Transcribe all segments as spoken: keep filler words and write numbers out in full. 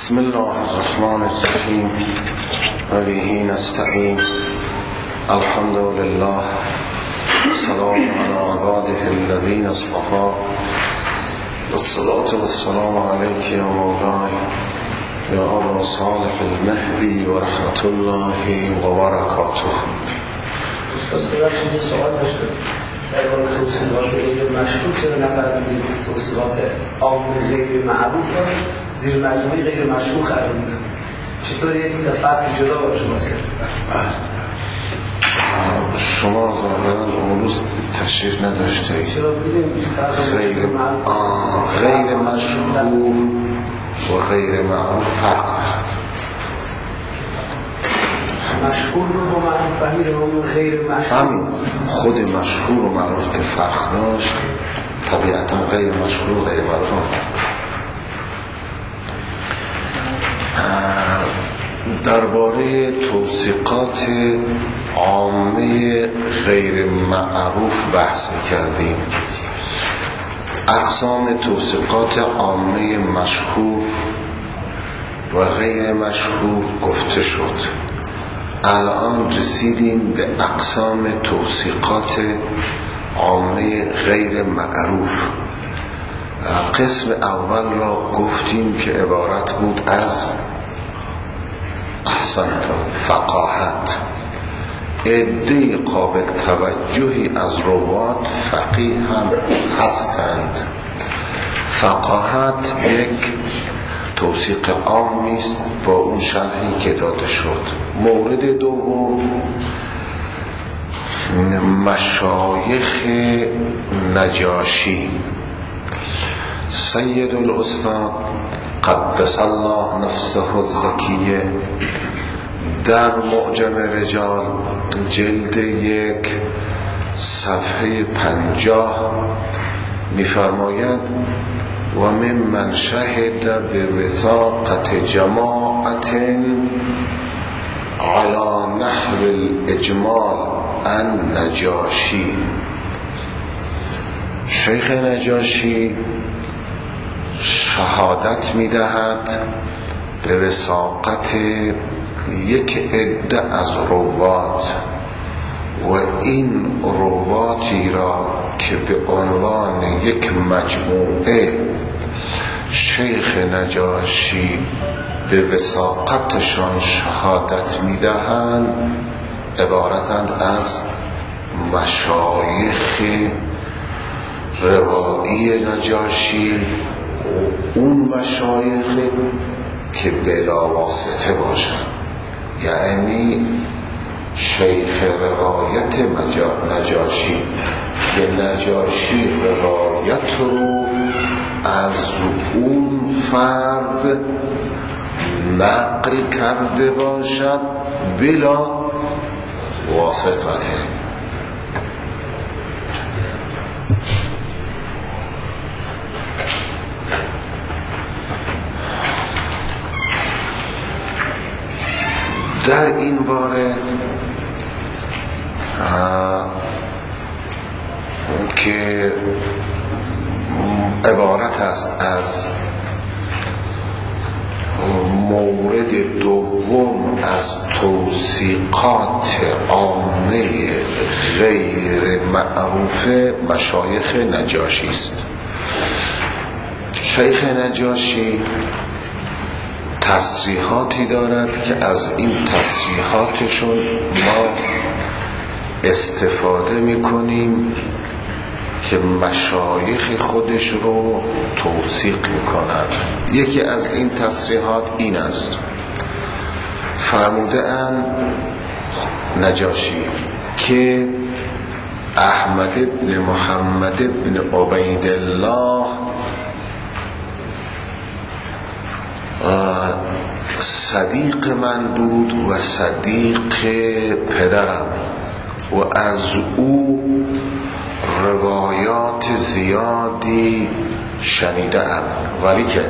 بسم الله الرحمن الرحیم و به نستعین. الحمد لله، سلام علی عباده الذین اصطفى، والصلاة والسلام علیک یا مولای یا ابا صالح المهدی و رحمت الله و برکاته. ببخشید سوال داشتم در مورد توصیلات غیر مشهور چرا نفرمودید توصیلات عام غیر معروف رو زیر مجموعه غیر مشهور قرار میدن؟ چطور یک فصل جدا باشه باز کرد؟ شما ظاهرا اون روز تشریف نداشتید. چرا بودیم غیر غیر مشهور و غیر معروف فرق دارد. مشهور رو با معروف فهمیدیم، اون غیر مشهور همین خود مشهور و معروف که فرق داشت، طبیعتا غیر مشهور و غیر معروف هم فرق داشت. درباره توثیقات عامه غیر معروف بحث می‌کردیم. اقسام توثیقات عامه مشهور و غیر مشهور گفته شد. الان رسیدیم به اقسام توثیقات عامه غیر معروف. قسم اول را گفتیم که عبارت بود از احسنت فقاهت. عده قابل توجهی از روات فقیه هم هستند. فقاهت یک توثیق عامی است با اون شرحی که داده شد. مورد دوم مشایخ نجاشی. سید الاستاد قدس الله نفسه الزکیه در معجم رجال جلد یک صفحه پنجاه می‌فرماید و من من شهد به وثاقت جماعت على نحو الاجمال ان نجاشی. شیخ نجاشی شهادت می‌دهد به وثاقت یک عده از روات و این رواتی را که به عنوان یک مجموعه شیخ نجاشی به وثاقتشان شهادت می‌دهند عبارتند از مشایخ روایی نجاشی و اون مشایخ که بلا واسطه باشند، یعنی شیخ روایت نجاشی که نجاشی روایت رو از اون فرد نقل کرده باشد بلا واسطه. در این باره که عبارت است از مورد دوم از توثیقات عامه غیر معروف مشایخ نجاشی است. شیخ نجاشی تصریحاتی دارد که از این تصریحاتشون ما استفاده میکنیم که مشایخ خودش رو توثیق میکند. یکی از این تصریحات این است، فرموده اند نجاشی که احمد بن محمد بن عبیدالله صدیق من بود و صدیق پدرم و از او روایات زیادی شنیدم، ولی که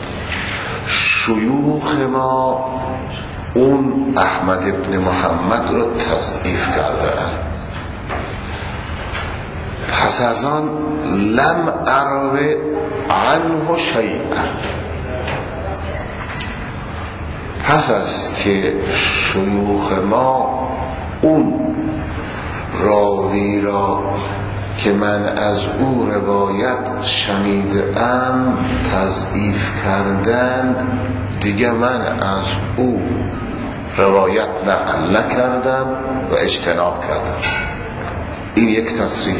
شیوخ ما اون احمد بن محمد رو تضعیف کرده اند. پس از آن لم اروه عنه شیئا، پس از که شیوخ ما اون راوی را که من از او روایت شنیدم تضعیف کردند، دیگه من از او روایت نقل نکردم و اجتناب کردم. این یک تصریح.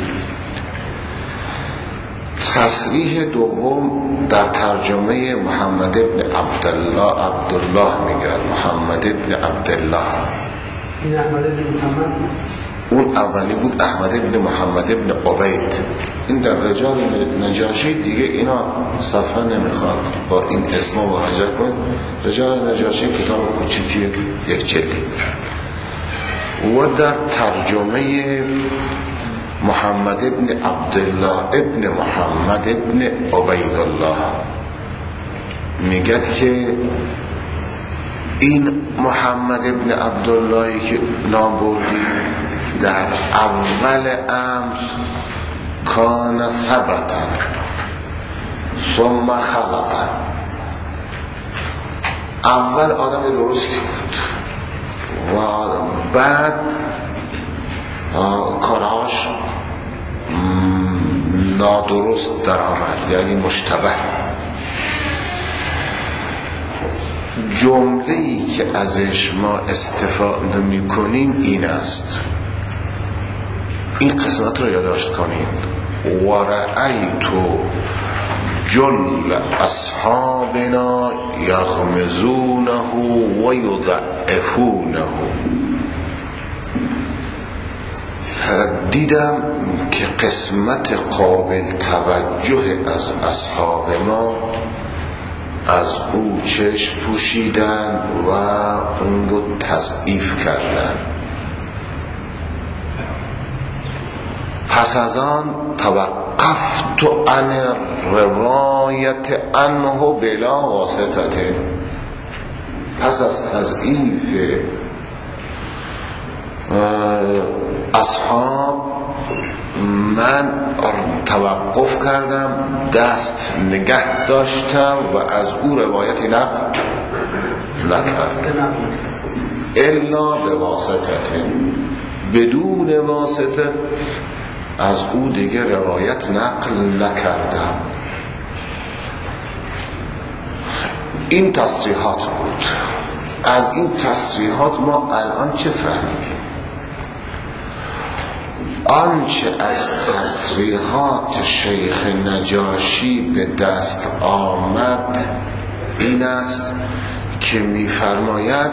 تصریح دوم در ترجمه محمد ابن عبدالله عبدالله میگه، محمد ابن عبدالله. این احمد ابن محمد، اون اولی بود احمد ابن محمد ابن عبید. این در رجال نجاشی دیگه اینا صفحه نمیخواد، با این اسم مراجعه کنید. رجال نجاشی کتاب کوچیکی یک جلدی. و در ترجمه محمد ابن عبدالله ابن محمد ابن عبیدالله میگه که این محمد ابن عبداللهی که نام بردی در اول امر کان ثبتا ثم خلطا، اول آدم درستی بود و بعد کاراش نادرست در آمد، یعنی مشتبه. جمله‌ای که ازش ما استفاده می‌کنیم این است، این قسمت رو یادداشت کنید. و رأیت جل اصحابنا یغمزونه و یضعفونه، دیدم که قسمت قابل توجه از اصحاب ما از او چشم پوشیدن و اون رو تضعیف کردن. پس از آن توقفت عن روایت عنه بلا واسطه، پس از تضعیف اصحاب من توقف کردم، دست نگه داشتم و از او روایتی نقل نکردم الا به واسطه، بدون واسطه از او دیگه روایت نقل نکردم. این تصریحات بود. از این تصریحات ما الان چه فهمیدیم؟ آنچه از تصریحات شیخ نجاشی به دست آمد این است که می‌فرماید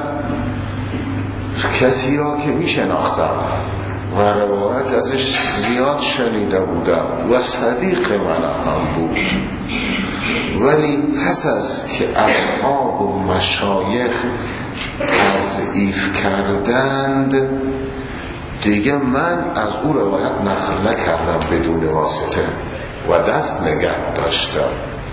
کسی را که می‌شناختم و روایت ازش زیاد شنیده بودم و صدیق من هم بود، ولی پس از که اصحاب و مشایخ تضعیف کردند دیگه من از او روایت نقل نکردم بدون واسطه و دست نگه داشتم.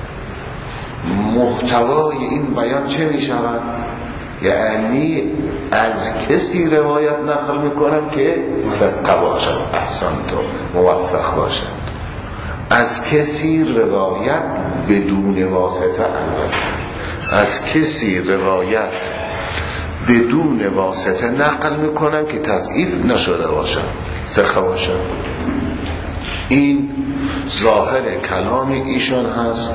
محتوای این بیان چه می شود؟ یعنی از کسی روایت نقل می کنم که صدقه باشد، احسان تو موثق باشد. از کسی روایت بدون واسطه البته، از کسی روایت بدون واسطه نقل میکنم که تضعیف نشده باشد، صحیح باشد. این ظاهر کلام ایشان هست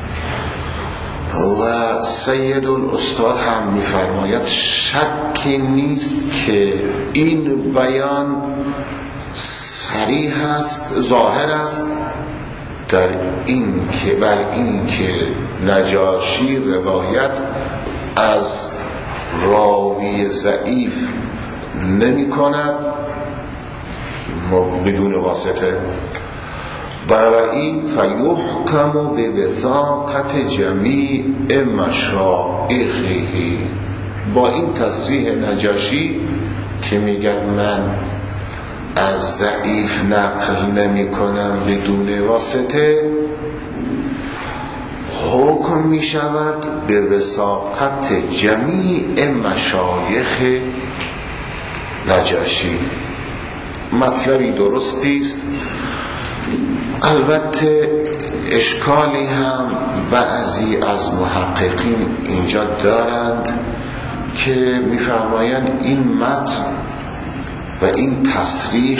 و سید الاستاد هم میفرماید شکی نیست که این بیان صریح است، ظاهر است در این که بر این که نجاشی روایت از راوی ضعیف نمی کند بدون واسطه. بنابراین فیحکم به وثاقت جمیع مشایخه، با این تصریح نجاشی که میگن من از ضعیف نقل نمی کنم بدون واسطه، حکم می شود به وثاقت جمیع مشایخ نجاشی. مطلبی درستی است، البته اشکالی هم بعضی از محققین اینجا دارند که میفرمایند این متن و این تصریح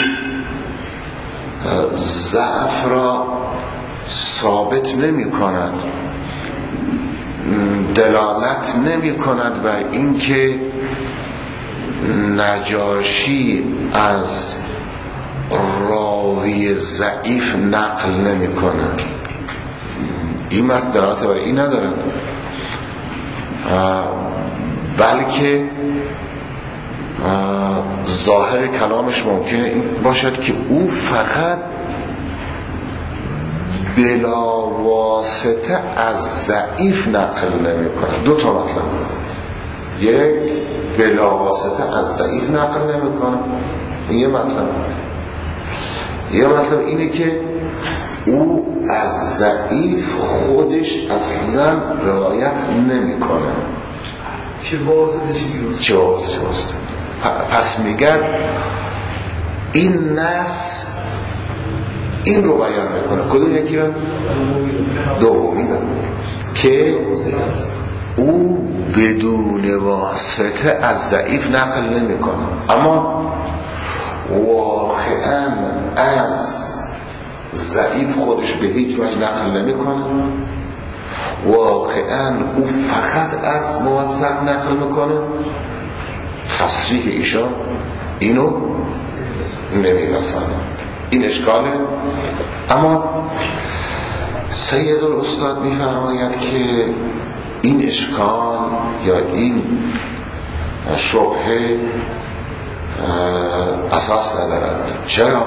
ضعف را ثابت نمی کند، دلالت نمی کند بر اینکه نجاشی از راوی ضعیف نقل نمی کند. این متن دلالت بر این ندارد، بلکه ظاهر کلامش ممکنه این باشد که او فقط بلا واسطه از ضعیف نقل نمی کند. دو تا مطلب، یک بلا واسطه از ضعیف نقل نمی کند، این یه مطلب. یه مطلب اینه که او از ضعیف خودش اصلا روایت نمی کنه. چه واسطه چه بیوسطه چه واسطه چه واسطه پس میگن این نص این رو بیان میکنه. کدوم یکی رو؟ دومی رو که او بدون واسطه از ضعیف نقل نمی کنه، اما واقعا از ضعیف خودش به هیچ وجه نقل نمی کنه، واقعا او فقط از موثق نقل میکنه. تصریح ایشان اینو نمیرسانه، این اشکاله. اما سید الاستاد میفرماید که این اشکال یا این شبهه اساس ندارد. چرا؟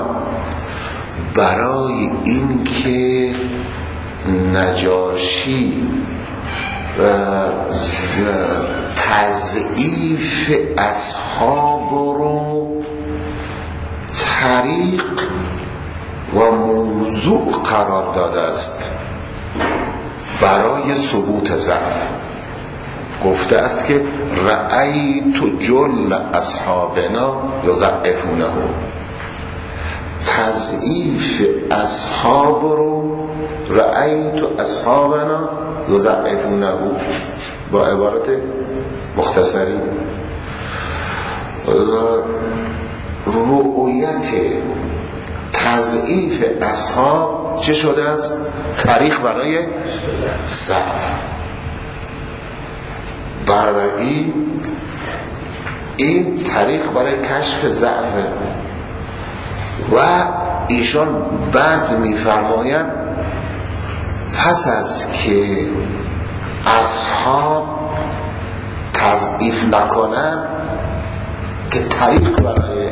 برای این که نجاشی تضعیف اصحاب رو طریق و موضوع قرار داده است برای ثبوت ضعف. گفته است که رأیت جل اصحابنا یضعفونه، تضعیف اصحاب رو رأیت اصحابنا یضعفونه با عبارت مختصری. رؤیت تضعیف اصحاب چه شده است؟ طریق برای ضعف. بنابراین این طریق برای کشف ضعف و ایشان بعد میفرمایند پس از که اصحاب تضعیف نکنن که طریق برای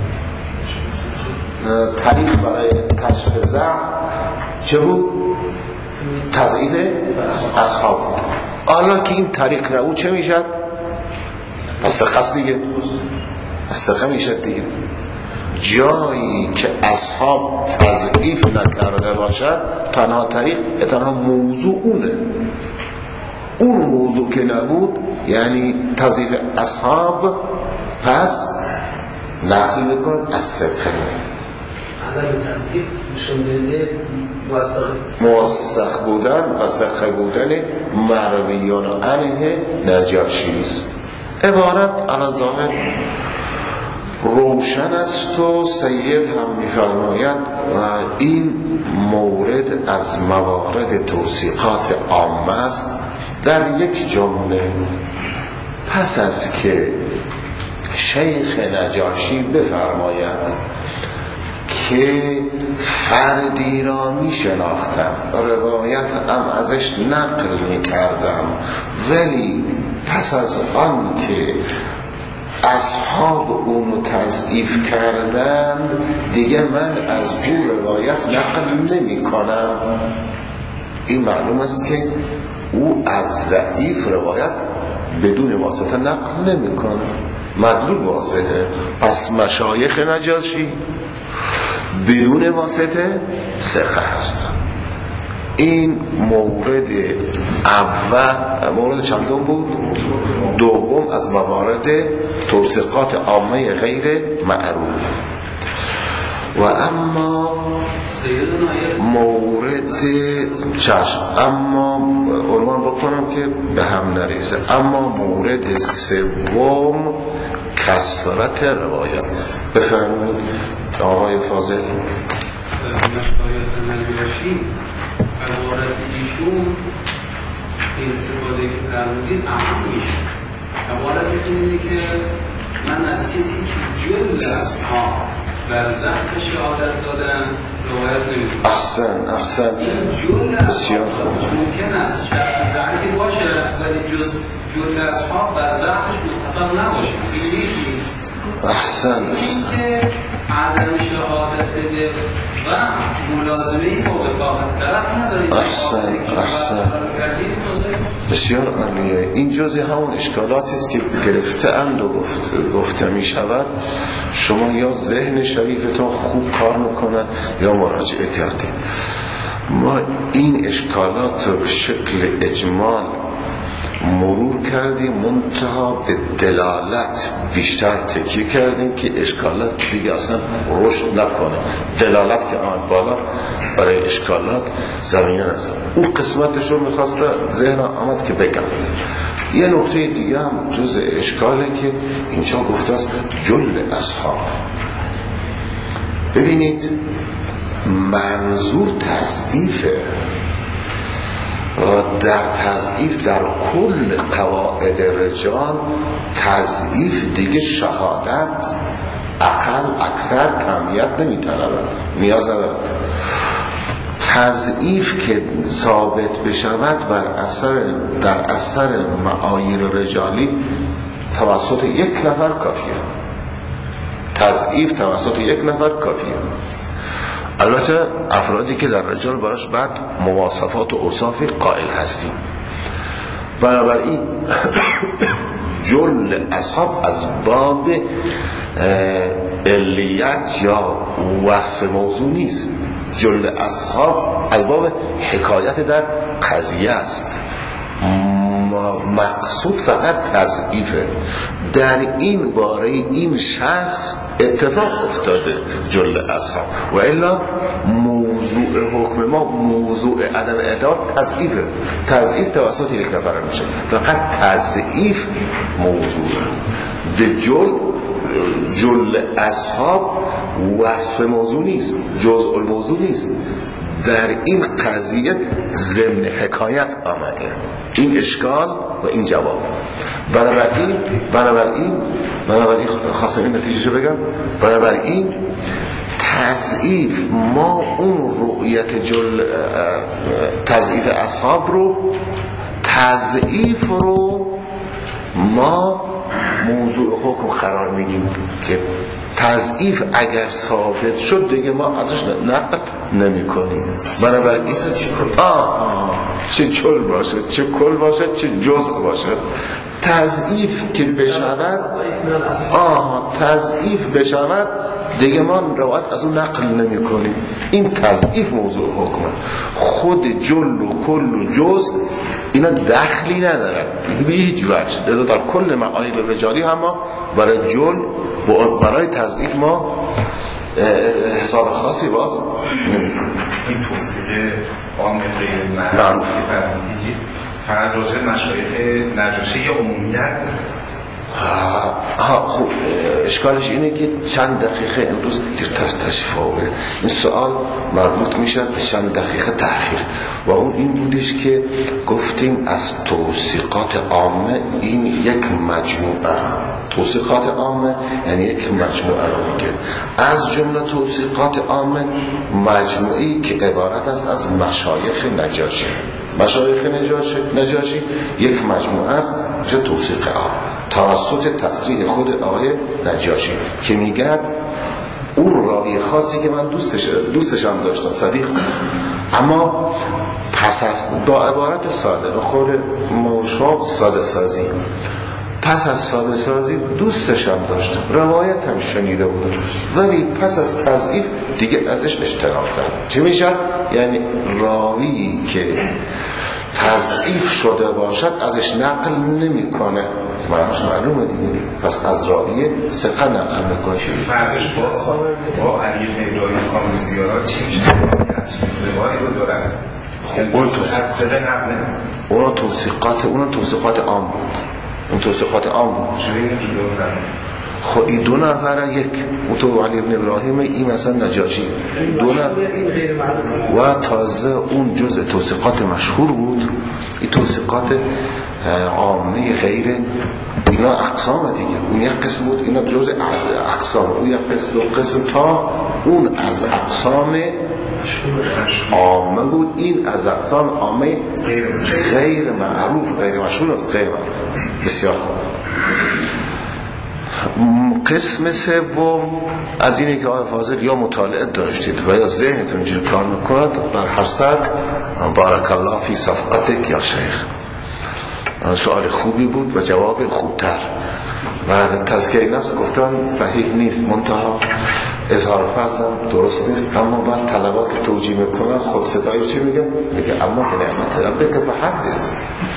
طریق برای کشف ضعف چه بود؟ تضعیف اصحاب بود. حالا که این طریق نبود چه میشد؟ پس خاص دیگه پس میشد دیگه. جایی که اصحاب تضعیف نکرده باشد تنها طریق تنها موضوع اونه. اون موضوع که نبود یعنی تضعیف اصحاب، پس نقل میکن از سبقه عدم تضعیف مشمله موثق بودن و سبقه بودن مرویان عنه نجاشی است. عبارت علی ظاهر روشن است و سید هم می‌فرماید و این مورد از موارد توثیقات عامه است. در یک جمله پس از که شیخ نجاشی بفرماید که فردی را می شناختم، روایت هم ازش نقل می کردم، ولی پس از آن که اصحاب اونو تضعیف کردن دیگه من از او روایت نقل نمی کنم، این معلوم است که او از ضعیف روایت بدون واسطه نقل نمی کنه، مدلول واسطه. پس مشایخ نجاشی بدون واسطه ثقه هستن. این مورد اول، مورد چندم بود؟ دوم از موارد توثیقات عامه غیر معروف. و اما مورد چشم، اما عنوان با بکنم که به هم نریزه. اما مورد سوم کثرت روایت. بفرمایید آقای فاضل. مشایخ نجاشی عبارت ایشون استفاده که فرمودید اهم میشه. عبارتشون اینه که من از کسی که جل از ها بر زخم شهادت دادن روایت نمیدونم. احسن احسن این جل از ها ممکن است شخص ضعیفی باشه ولی جز جل از ها بر زخمش متفق نباشه. این یکی. احسن احسن این که عدم شهادت به و ملازمه با وفاقت طرف نداریم. احسن احسن بسیار عالیه. این جزء همون اشکالاتی است که گرفته اند و گفت گفته می شود. شما یا ذهن شریفتون خوب کار میکنن یا مراجعه کردید. ما این اشکالات رو به شکل اجمال مرور کردیم، منتها به دلالت بیشتر تکیه کردیم که اشکالات دیگه اصلا رشد نکنه. دلالت که آمد بالا برای اشکالات زمینه نزد. اون قسمتش رو میخواسته ذهن آمد که بگم. یه نکته دیگه هم جز اشکاله که اینجا گفته است جل اصحاب. ببینید منظور تضعیفه. در تضعیف در کل قواعد رجال تضعیف دیگه شهادت اقل اکثر کمیت نمیطلبد، نیاز ندارد. تضعیف که ثابت بشود بر اثر در اثر معایر رجالی توسط یک نفر کافیه. تضعیف توسط یک نفر کافیه. البته افرادی که در رجال براش بعد مواصفات و اوصافی قائل هستیم. بنابراین جل اصحاب از باب علیت یا وصف موضوع نیست. جل اصحاب از باب حکایت در قضیه است. مقصود فقط تضعیفه. در این باره این شخص اتفاق افتاده جل اصحاب، و الا موضوع حکم ما موضوع عدم اعتبار تضعیفه. تضعیف توسط یک نفر میشه، فقط تضعیف موضوعه. به جل جل اصحاب وصف موضوع نیست، جزء الموضوع نیست. در این قضیه ضمن حکایت آمده. این اشکال و این جواب. بنابراین بنابراین بنابراین خواستم این نتیجه بگم. بنابراین تضعیف ما اون رؤیت جل تضعیف اصحاب رو تضعیف رو ما موضوع حکم قرار میدیم که تضعیف اگر ثابت شد دیگه ما ازش نقل نمی کنیم. بنابراین آه چه چل باشه، چه کل باشه، چه جزء باشه، تضعیف که بشود آه تضعیف بشود دیگه ما روایت از اون نقل نمی کنیم. این تضعیف موضوع حکمه. خود جل و کل و جزء اینا دخلی ندارن به هیچ وجه. لذا در کل معایل رجالی هم ما برای جل و برای تضعیف ما حساب خاصی باز نمی کنیم. این توصیه عامل معروفی فرمودید فقط راجع مشایخ نجاشی یا عمومیت؟ ها خب اشکالش اینه که چند دقیقه امروز دیرتر تشریف آورد. این سوال مربوط میشه به چند دقیقه تأخیر و اون این بودش که گفتیم از توثیقات عامه این یک مجموعه. توثیقات عامه یعنی یک مجموعه رو میگه. از جمله توثیقات عامه مجموعی که عبارت است از مشایخ نجاشی. مشایخ نجاشی, نجاشی یک مجموعه است که توثیق عام توسط تصریح خود آقای نجاشی که میگه اون راوی خاصی که من دوستش دوستشم داشتم صدیق، اما پس از با عبارت ساده و خود مشاق ساده سازی پس از ساده سازی دوستشم داشتم، روایت هم شنیده بودم، ولی پس از تضعیف دیگه ازش اجتناب کردم. چه میشه؟ یعنی راوی که تضعیف شده باشد ازش نقل نمی کنه. معنیش معلومه دیگه. پس از راوی ثقه نقل میکنه. فرضش با با علی ابراهیم کامل زیارات چی میشه؟ روایی رو دارن اون توصیقات اون توصیقات اون توصیقات عام بود اون توصیقات عام بود خب این دو نفر یک تو علی ابن ابراهیم این مثلا نجاشی دو نفر و تازه اون جزء توصیقات مشهور بود این توصیقات عامه غیر اینا اقسام دیگه اون یک قسم بود اینا جزء اقسام اون یک قسم دو قسم تا اون از اقسام عامه بود این از اقسام عامه غیر معروف غیر مشهور است غیر معروف بسیار قسم سوم از اینه که آقای فاضل یا مطالعه داشتید و یا ذهنتون اینجوری کار میکند در هر صد بارک الله فی صفقتک یا شیخ سوال خوبی بود و جواب خوبتر و تزکیه نفس گفتن صحیح نیست منتها اظهار فضلم درست نیست اما بعد طلبات که توجیه میکنن خود ستایی چی میگن؟ میگه اما که نعمت ربک فحدث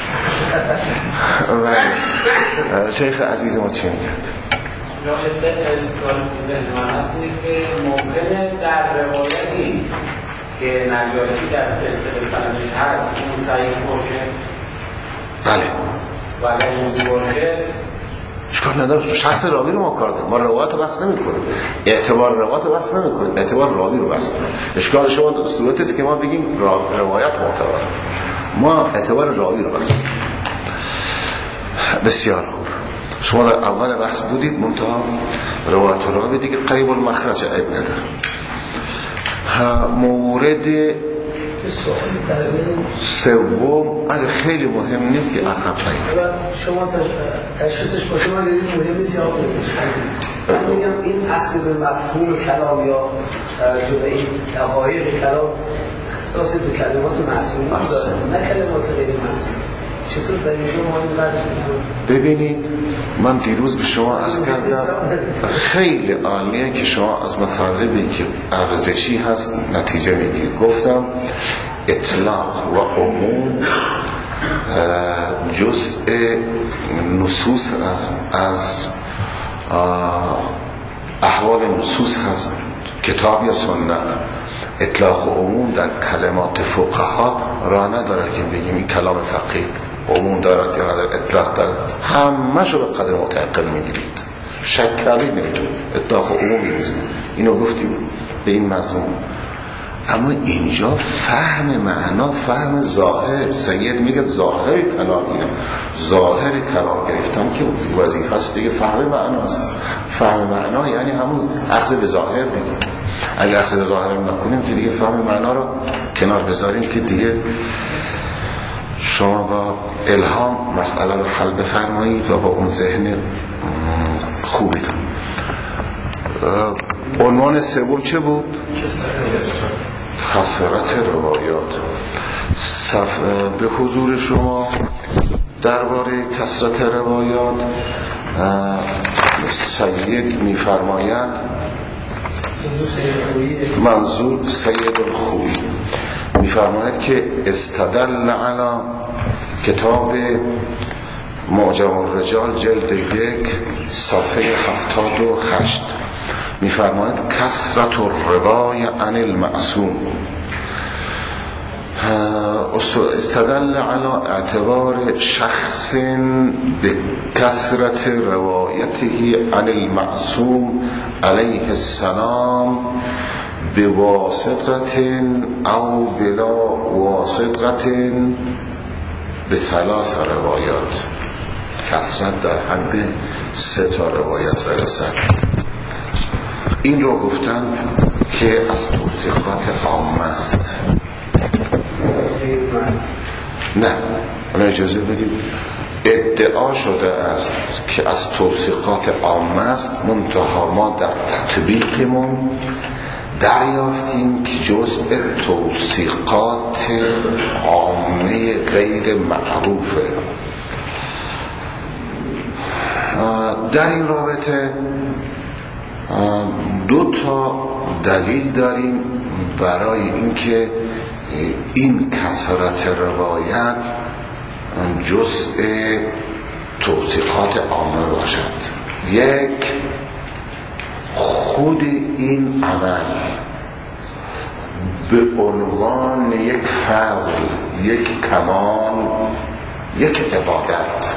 و شیخ عزیز ما چی میگد؟ جای سه سوال من هست که ممکنه در روایتی که نجاشی در سلسله سندش هست اون صحیح باشه؟ بله و اگر این باشه اشکال نداره شخص راوی رو ما کار داریم ما روایت رو بحث نمی کنیم اعتبار روایت رو بحث نمی کنیم اعتبار راوی رو بحث کنیم اشکال شما صورت است که ما بگیم روایت معتبر ما اعتبار راوی رو بحث کنیم بسیار خوب شما در اول بحث بودید منتها روایت راوی دیگه قریب المخرج عیب نداره مورد سوم اگه خیلی مهم نیست که عقب نگید شما تشخیصش باشه ما دیدید مهم نیست یا من میگم این اصل به مفهوم کلام یا جبه این دقایق کلام اختصاص به کلمات معصومی داره نه کلمات غیر معصومی چطور در اینجا ما اینقدر ببینید من دیروز به شما عرض کردم خیلی عالیه که شما از مطالبی که ارزشی هست نتیجه میگیرید گفتم اطلاق و عموم جزء نصوص هست از احوال نصوص هست کتاب یا سنت اطلاق و عموم در کلمات فقها را نداره که بگیم این کلام فقهی عموم دارد یا نداره اطلاق دارد همه شو به قدر متعقل میگیرید شک کردید نمیتون اطلاق و عمومی نیست اینو گفتیم به این مضمون اما اینجا فهم معنا فهم ظاهر سید میگه ظاهر کلام اینه ظاهر کلام گرفتم که وظیفه است دیگه فهم معنا است فهم معنا یعنی همون اخذ به ظاهر دیگه اگه اخذ به ظاهر نکنیم که دیگه فهم معنا رو کنار بذاریم که دیگه شما با الهام مسئله رو حل بفرمایید و با اون ذهن خوبی عنوان سوم چه بود؟ کثرت روایات صف... به حضور شما درباره کثرت روایات سید میفرماید منظور سید الخویی میفرماید که استدل علی کتاب معجم الرجال جلد یک صفحه هفتاد و هشت میفرماید کثرت الروای عن المعصوم استدل علی اعتبار شخص به کثرت روایته عن المعصوم علیه السلام بواسطه او بلا واسطه به ثلاث روایات کثرت در حد سه تا روایت برسد این رو گفتن که از توصیفات عام است نه انا اجازه بدید ادعا شده است که از توصیفات عام است منتها ما در تطبیقمون دریافتیم که جزء توصیقات عامه غیر معروفه در این رابطه دو تا دلیل داریم برای اینکه این کثرت روایت جزء توصیقات عامه باشد یک خود این عمل به عنوان یک فضل، یک کمال، یک عبادت.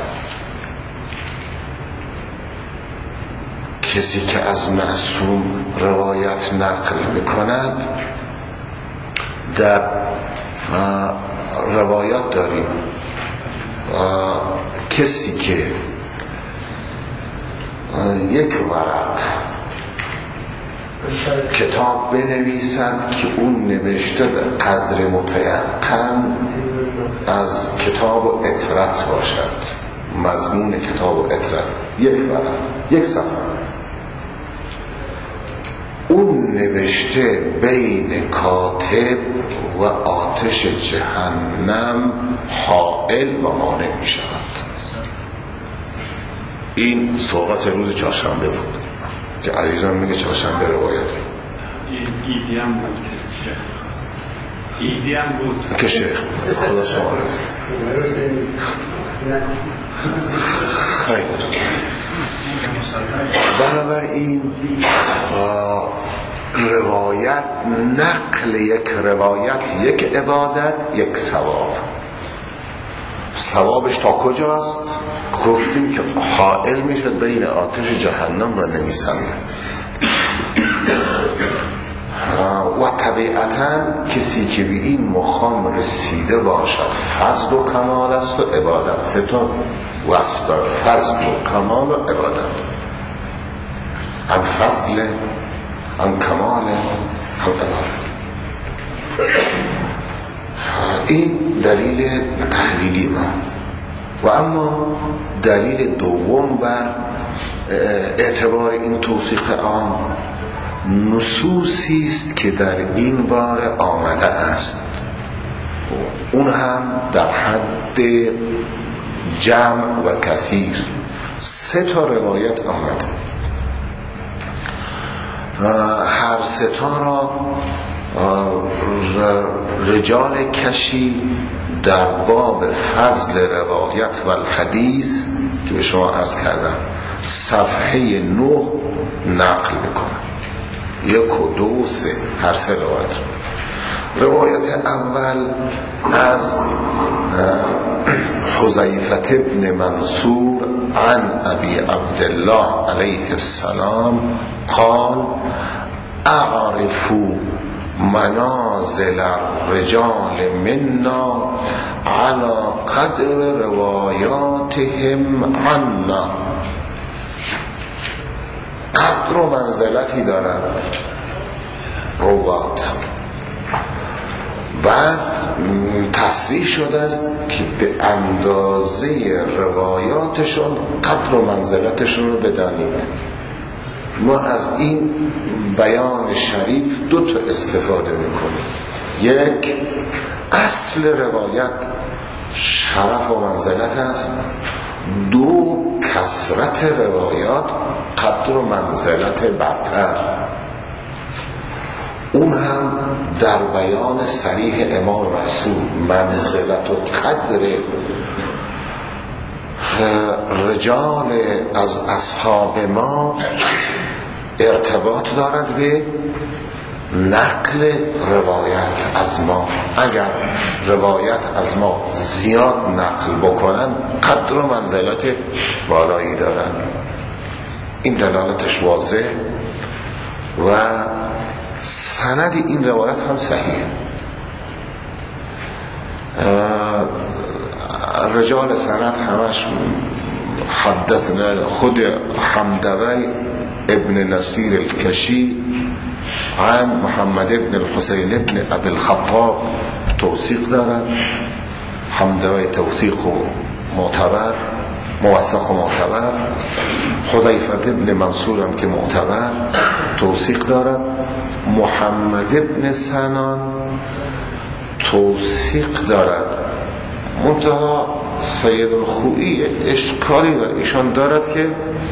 کسی که از معصوم روایت نقل میکند، در روایات داریم کسی که یک ورق کتاب بنویسد که اون نوشته به قدر متیقن از کتاب و اطرت باشد، مضمون کتاب و اطرت، یک ورق، یک صفحه، اون نوشته بین کاتب و آتش جهنم حائل و مانع می شود. این صحبت روز چهارشنبه بود که عزیزان میگه چهارشنبه روایت ایدی هم بود که شیخ ایدی هم بود که شیخ خدا سوال است. خیلی بنابراین روایت، نقل یک روایت یک عبادت، یک ثواب. ثوابش تا کجاست؟ گفتیم که حائل میشد بین آتش جهنم و نویسنده. و طبیعتا کسی که به این مقام رسیده باشد فضل و کمال است و عبادت. سه تا وصف داره: فضل و کمال و عبادت. هم فضل، هم کمال، هم عبادت. این دلیل تحلیلی ما. و اما دلیل دوم بر اعتبار این توصیف عام نصوصی است که در این باره آمده است، اون هم در حد جمع و کثیر. سه تا روایت آمده، هر سه تا را رجال کشی در باب فضل روایت و الحدیث که به شما عرض کردم صفحه نه نقل میکنم، یک و دو و سه، هر سه روایت. روایت اول از حذیفه بن منصور عن ابی عبدالله علیه السلام قال: اعرفوا منازل الرجال منا على قدر روایاتهم عنا. قدر و منزلتی دارند روات. بعد تصریح شده است که به اندازه روایاتشون قدر و منزلتشون رو بدانید. ما از این بیان شریف دو تا استفاده میکنیم: یک، اصل روایت شرف و منزلت است. دو، کثرت روایات قدر و منزلت برتر. اون هم در بیان صریح امام معصوم منزلت و قدر رجال از اصحاب ما ارتباط دارد به نقل روایت از ما. اگر روایت از ما زیاد نقل بکنن قدر و منزلت بالایی دارند. این دلالتش واضح و سند این روایت هم صحیح. رجال سند همش حدثنا خود حمدوی ابن نصیر الکشی عن محمد ابن الحسین ابن ابی الخطاب توثیق دارد. حمدوی توثیق و معتبر، موثق و معتبر. حذیفه ابن منصور هم که معتبر توثیق دارد. محمد ابن سنان توثیق دارد. منتها سید الخوئی اشکالی بر ایشان دارد که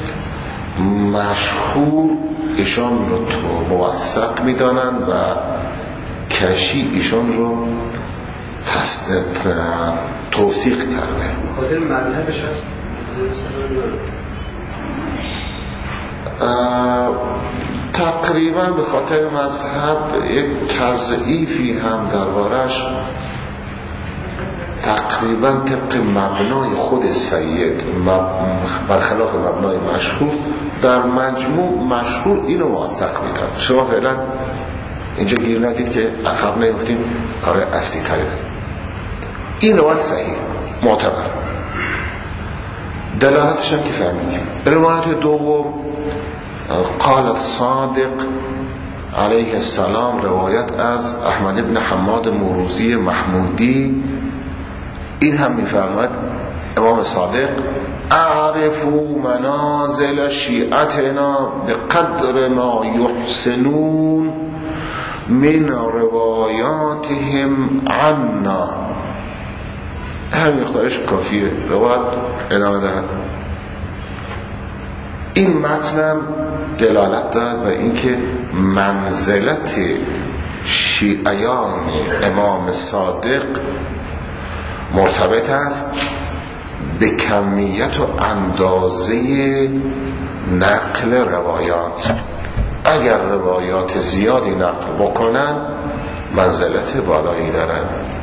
مشهور ایشان رو تو موثق میدانند و کشی ایشان رو توثیق کرده. خاطر مذهبش هست تقریبا به خاطر مذهب یک تضعیفی هم دربارش تقریبا طبق مبنای خود سید برخلاف مبنای مشهور در مجموع مشهور اینو موثق میکنه. شما فعلا اینجا گیر ندید که عقب نیفتیم، کار اصلی تره. این روایت صحیح معتبر، دلالتش هم که فهمیدیم. روایت دوم قال الصادق علیه السلام، روایت از احمد بن حماد موروزی محمودی، این هم میفرماید امام صادق اعرفوا منازل شیعتنا بقدر ما یحسنون من روایاتهم عنا. همین مقدارش کافیه. روایت ادامه دارد. این متنم دلالت دارد بر اینکه منزلت شیعیان امام صادق مرتبط است به کمیت و اندازه نقل روایات. اگر روایات زیادی نقل بکنن منزلت بالایی دارن.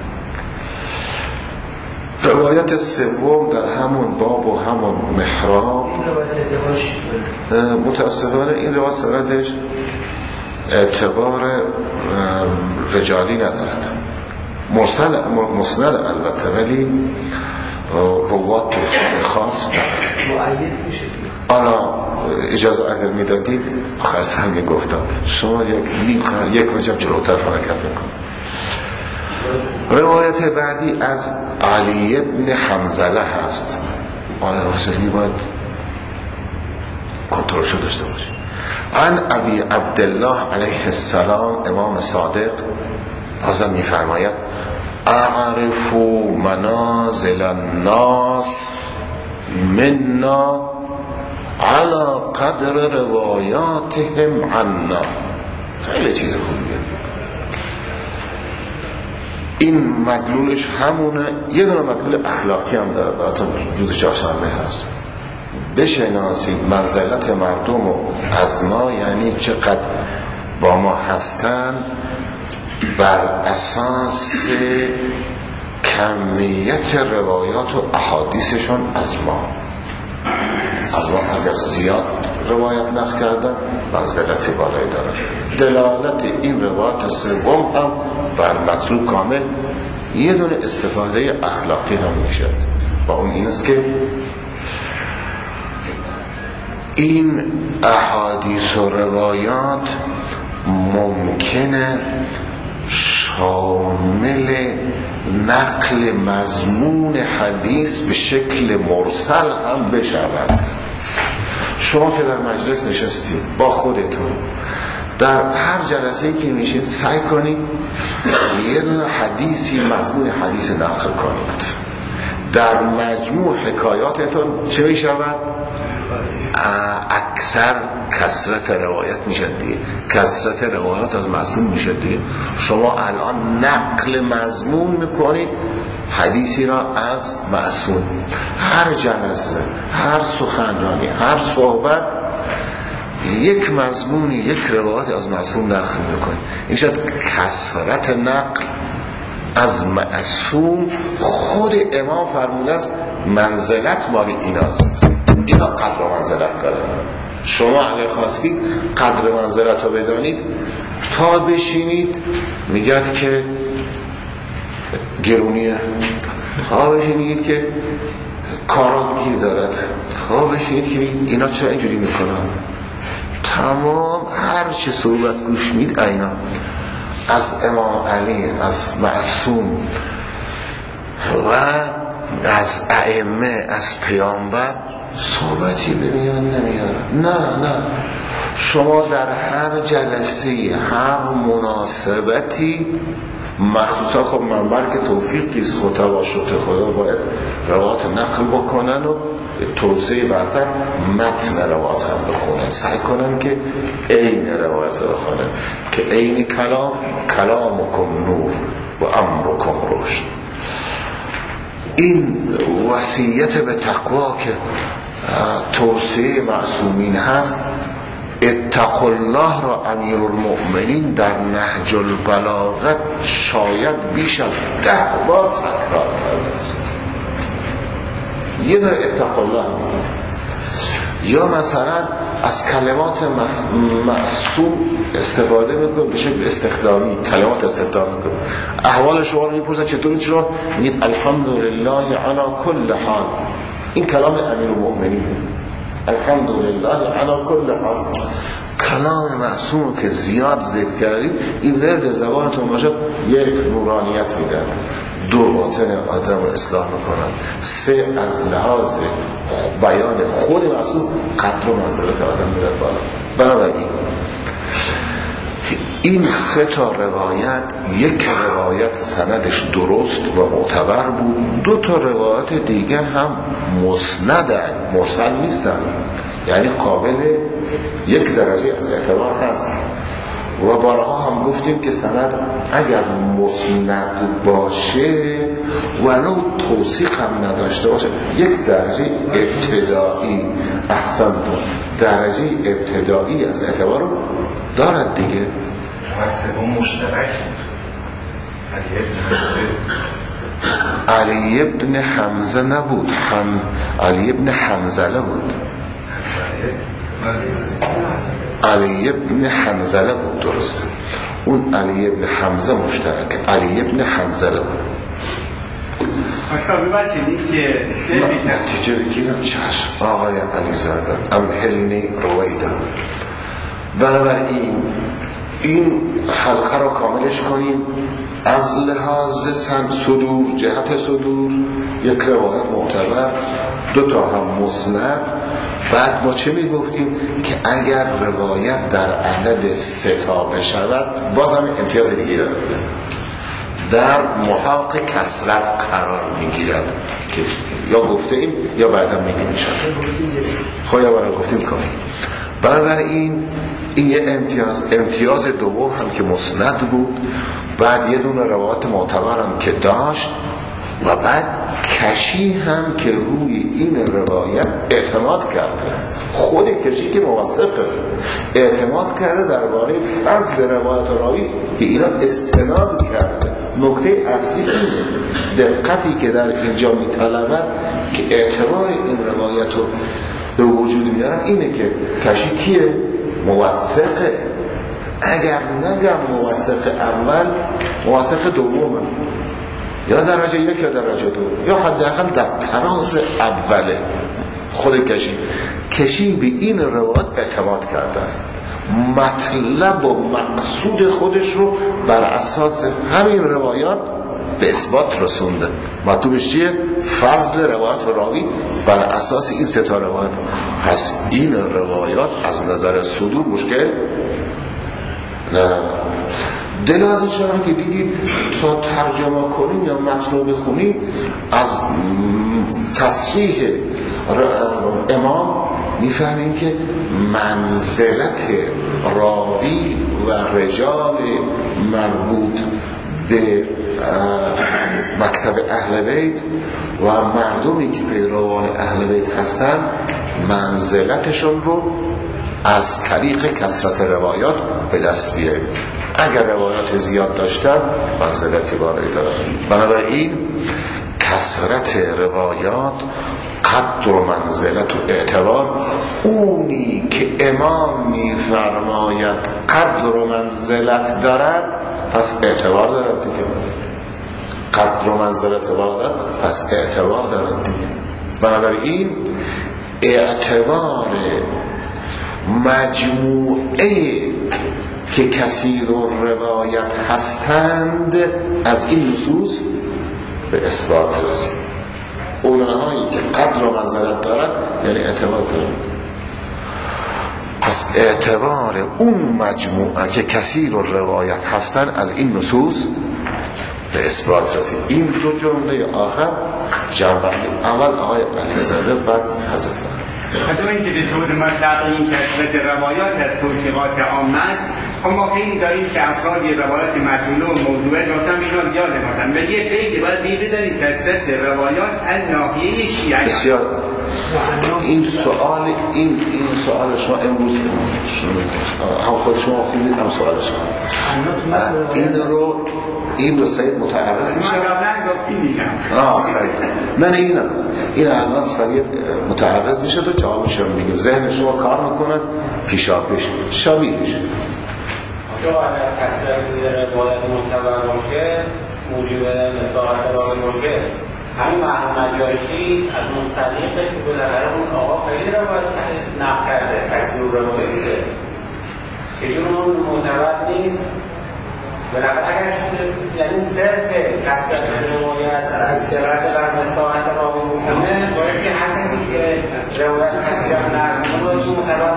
روایت سوم در همون باب و همون محراب، متاسفانه این روایت سندش اعتبار رجالی ندارد، مرسل مسند البته، ولی روات توصیف خاص ندارد. حالا اجازه اگر میدادید آخر سر میگفتم شما یک یک وجب جلوتر حرکت میکنم. روایت بعدی از علی ابن حنظله هست. آیا حسینی باید کنترل شو داشته باشه. عن ابی عبدالله علیه السلام، امام صادق ازم میفرماید اعرفوا منازل الناس منا على قدر روایاتهم عنا. خیلی چیز خوبیه. این مدلولش همونه. یه دونه مدلول اخلاقی هم داره براتون روز چهارشنبه هست. بشناسید منزلت مردم و از ما، یعنی چقدر با ما هستن بر اساس کمیت روایات و احادیثشون از ما. از ما اگر زیاد روایت نقل کردن منزلت بالایی دارن. دلالت این روایت سوم هم بر مطلوب کامل یه دونه استفاده اخلاقی هم میشه. با اون این است که این احادیث و روایات ممکنه شامل نقل مضمون حدیث به شکل مرسل هم بشود. شما که در مجلس نشستید با خودتون در هر جلسه‌ای که میشید سعی کنید یه دونه حدیثی مضمون حدیث نقل کنید. در مجموع حکایاتتون چه میشود؟ اکثر کثرت روایت میشد دیگه. کثرت روایات از معصوم میشد دیگه. شما الان نقل مضمون میکنید حدیثی را از معصوم. هر جلسه، هر سخنرانی، هر صحبت یک مضمونی، یک روایت از معصوم نقل میکنید. این شد کثرت نقل از معصوم. خود امام فرموده است منزلت مال ایناست. اینا قدر و منزلت داره. شما اگه خواستید قدر و منزلت رو بدانید تا بشینید میگد که گرونیه، تا بشینید که کارات گیر دارد، تا بشینید که اینا چرا اینجوری میکنن. تمام هر چه صحبت گوش مید اینا از امام علی، از معصوم و از ائمه، از پیامبر صحبتی به میان نمیاره. نه نه، شما در هر جلسه، هر مناسبتی، مخصوصا خب منبر که توفیق کیست خطبا شد خدا باید روایات نقل بکنن و توسعه برتر متن روایات هم بخونن، سعی کنن که عین روایات رو بخونن که عین کلام کلامکم نور و امرکم رشد. این وصیت به تقوا که توسعه معصومین هست اتقوا الله را امیرالمؤمنین در نهج البلاغه شاید بیش از ده بار تکرار کرده است. یه دونه اتقوا الله، یا مثلا از کلمات معصوم استفاده میکنه به شکل استخدامی، کلمات استخدام میکنه. احوال شما رو میپرسن چطوری شما؟ میگید الحمدلله علی کل حال. این کلام امیرالمؤمنین، الحمدلله علی کل حال. کلام معصوم که زیاد ذکر کردید این ورد زبانتون باشه، یک نورانیت میدن، دو باطن آدم رو اصلاح میکنن، سه از لحاظ بیان خود معصوم قدر و منزلت آدم میرد بالا. بنابراین این سه تا روایت، یک روایت سندش درست و معتبر بود، دو تا روایت دیگه هم مسندن، مرسل نیستن، یعنی قابل یک درجه از اعتبار هست. و بارها هم گفتیم که سند اگر مسند باشه ولو توثیق هم نداشته باشه یک درجه ابتدایی، احسن درجه ابتدایی از اعتبار دارد دیگه. و سوم مشترک علی ابن حمزه نبود، هم علی ابن حنظله بود. علی ابن حنظله بود، درسته. اون علی ابن حمزه مشترک، علی ابن حنظله بود. اصلا بباشید که سه نتیجه بگیرم چشم آقای علی زاده امهلنی رویده. بنابراین این حلقه را کاملش کنیم. از لحاظ سند صدور، جهت صدور یک روایت معتبر، دو تا هم مسند. بعد ما چه میگفتیم؟ که اگر روایت در عدد سه تا بشود بازم امتیاز دیگه داره، در محاق کسرت قرار میگیرد که یا گفته ایم یا بعدا میگیم میشد خواهی برای گفتیم کنیم. بنابراین این یه امتیاز. امتیاز دوم هم که مسند بود، بعد یه دونه روایت معتبر هم که داشت، و بعد کشی هم که روی این روایت اعتماد کرده. خود کشی که موثقه اعتماد کرده درباره فضل روایت راوی که اینا استناد کرده. نکته اصلی اینه، دقتی که در اینجا میطلبد که اعتبار این روایت رو به وجود میارن اینه که کشی کیه؟ موثقه. اگر نگم موثق اول، موثق دومه، یا درجه یک یا درجه دو، یا حداقل در تراز اوله. خود کشی کشی به این روایت اعتماد کرده است، مطلب و مقصود خودش رو بر اساس همین روایات به اثبات رسونده. مطلوبش چیه؟ فضل روایت راوی بر اساس این سه تا روایت. پس این روایات از نظر صدور مشکل نه. دلازی شما که دیدید تا ترجمه کنیم یا متن بخونیم از تصریح امام میفهمیم که منزلت راوی و رجال مربوط به مکتب اهل بیت و مردمی که پیروان اهل بیت هستن منزلتشون رو از طریق کثرت روایات به دست بیاریم. اگر روایات زیاد داشتن منزلتی بالایی دارن. بنابراین کثرت روایات قدر و منزلت و اعتبار، اونی که امام میفرماید قدر و منزلت دارد پس اعتبار دارد دیگه. قدر و منزلت دارد پس اعتبار دارد دیگه. بنابراین اعتبار مجموعه که کثیر و روایت هستند از این نصوص به اثبات رسید. اونهایی که قدر و منزلت دارد یعنی اعتبار دارد. پس اعتبار اون مجموعه که کثیر و روایت هستند از این نصوص به اثبات رسید. این دو جمله آخر جنبه اول آقای علیزاده بعد حضرت خطور این که به طور مطلق این کثرت روایات از توصیقات عامه است. خب ما خیلی داریم که افراد روایات مجهوله و موضوعه داشتن اینا زیاد نمادن و یه خیلی باید بی بدانید کثرت روایات از ناحیه شیعه بسیار این سوال این این سوال شما امروز هم خود شما خوندید هم سوال شما این رو این رو سید متعرض میشه آه من این این الان سید متعرض میشه تو جوابش رو میگیم ذهن شما کار میکنه پیشا پیش شبیه میشه چون اگر کسرت روایت معتبر باشه موجب مساحت راوی باشه همین معلوم نجاشی از مستقیقش که بالاخره اون آقا خیلی روایت نقل کرده کسی رو روایت کرده چجور اون معتبر نیست بالاخره اگر یعنی صرف کسرت روایت از شرط و مساحت راوی بکنه باید که هر کسی که روایت کسی رو نقل کنه معتبر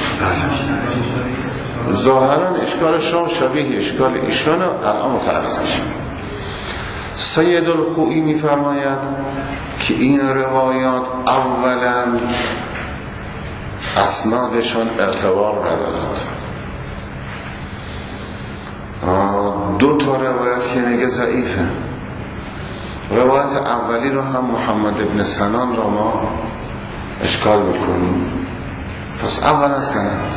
ظاهرا اشکال شما شبیه اشکال ایشان الان متعرض میشه. سید الخوئی میفرماید که این روایات اولا اسنادشان اعتبار ندارد. دو تا روایت که میگه ضعیفه. روایت اولی رو هم محمد ابن سنان رو ما اشکال میکنیم. پس اولا سند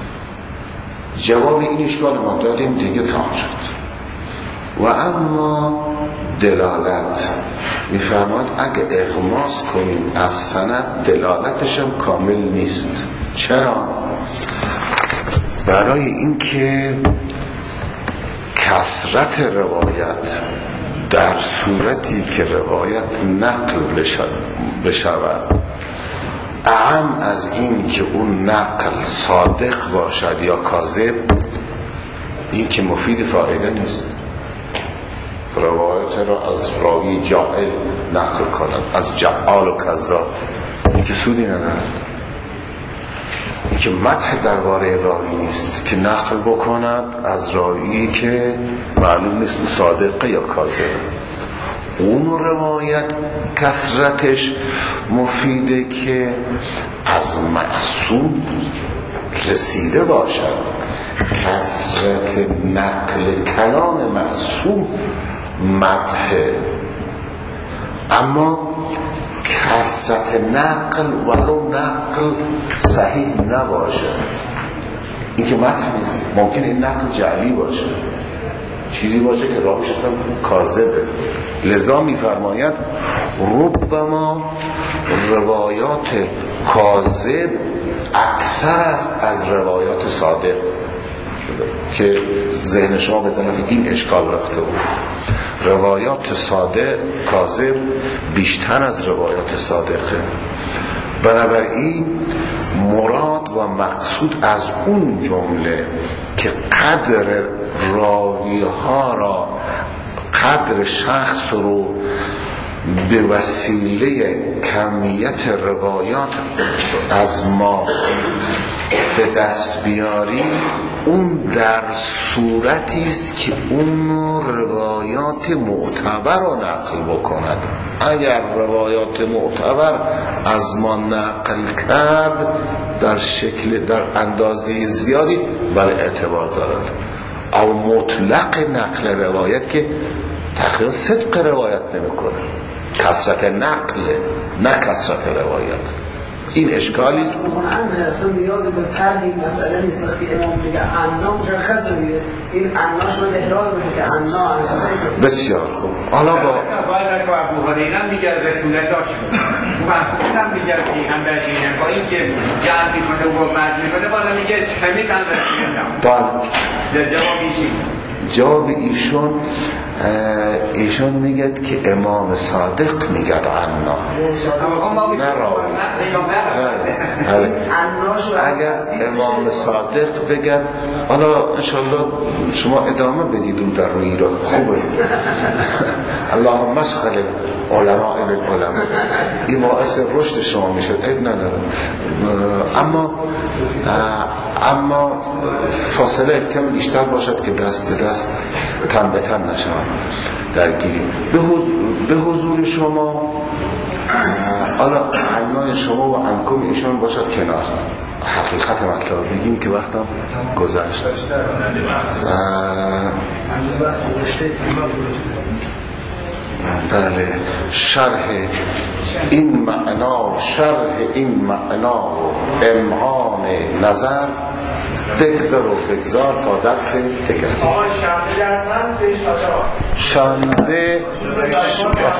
جواب این اشکال ما داریم دیگه تمام شد. و اما دلالت میفرماید اگه اغماس کنیم از سند دلالتش هم کامل نیست. چرا؟ برای اینکه کثرت روایت در صورتی که روایت نقل بشود اعم از این که اون نقل صادق باشد یا کاذب این که مفید فایده نیست. روایت را از راوی جاهل نقل کند از جعال و کذاب این که سودی ندارد. این که مدح درباره راوی نیست که نقل بکند از راوی که معلوم نیست صادقه یا کاذبه. اون روایت کثرتش مفیده که از معصوم رسیده باشد. کثرت نقل کلام معصوم مدحه، اما کثرت نقل ولو نقل صحیح نباشه این که مدح نیست. ممکن این نقل جعلی باشه چیزی باشه که راویش اصلا کاذبه. لذا میفرماید ربما روایات کاذب اکثر است از روایات صادق که ذهن شما به طرف این اشکال رفته بود. روایات صادق کاذب بیشتر از روایات صادقه. بنابراین مراد و مقصود از اون جمله که قدر راوی ها را قدر شخص رو به وسیله کمیت روایات از ما به دست بیاری اون در صورتی است که اون روایات معتبر رو نقل بکند. اگر روایات معتبر از ما نقل کرد در شکل در اندازه زیادی برای اعتبار دارد. او مطلق نقل روایت که تقریبا صدق روایت نمیکنه، کثرت نقل نه کثرت روایت. این اشکالی است. قرآن اصلا نیاز به طرح این مسئله نیست. وقتی امام میگه عنا مشخص نمیگه این عناش رو احراز بشه که عنا. بسیار خوب. حالا با باید که ابو هریره میگه رسولت داشت محمودم میگه که هم در دینه با این که جعل میکنه و مرد میکنه بالا میگه کمی کن رسولت دارم. در جواب ایشون جواب ایشون ایشون میگه که امام صادق میگه عنا نه راوی. اگر امام صادق بگه حالا انشالله شما ادامه بدید اون در روی را خوبه. اللهم اشغل علماء بالعلماء این باعث رشد شما میشه عیب نداره. اما اما فاصله کم بیشتر باشد که دست به دست تن به تن نشود درگیری. به حضور شما حالا عنوان شما و عنکم ایشان باشد کنار. حقیقت مطلب بگیم که وقتم گذشت. بله شرح این معنا شرح این معنا و امعان نظر بگذار و بگذار تا درس دیگر. آقا شنبه درس هست؟ شنبه